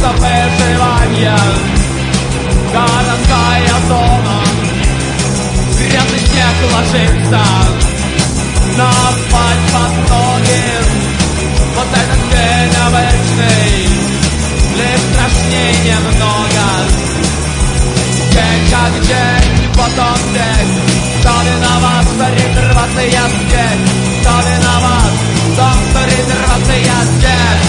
способ выживания. Городская зона, грязный снег ложится на асфальт под ноги. Вот этот день обычный, лишь страшней немного. День как день, потом день. Кто виноват, старик, рваться я здесь? Кто виноват, том, старик, рваться я здесь?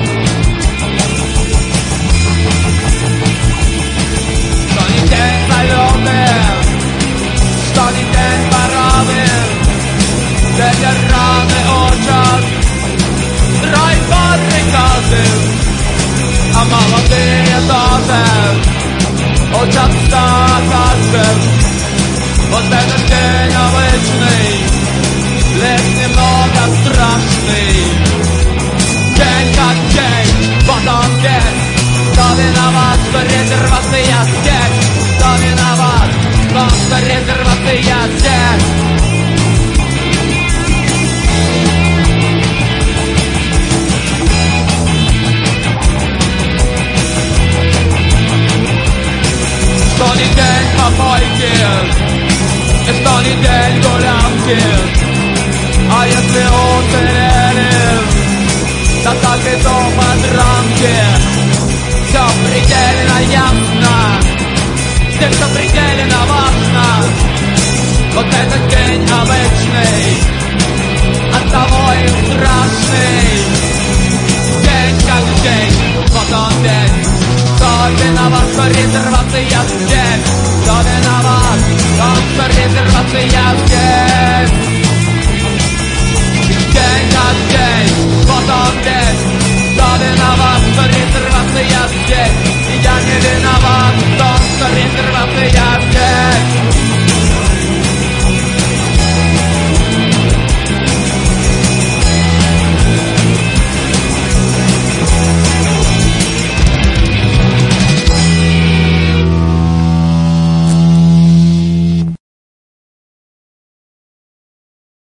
Что не день салюты, что не день парады, ветераны учат строй баррикады, а молодые тоже учатся каждым. Вот этот день обычный, лишь немного страшный. День как день, вот он здесь. Кто виноват, что резервация здесь? Кто виноват, что резервация здесь? Что не день попойки, и что не день гулянки.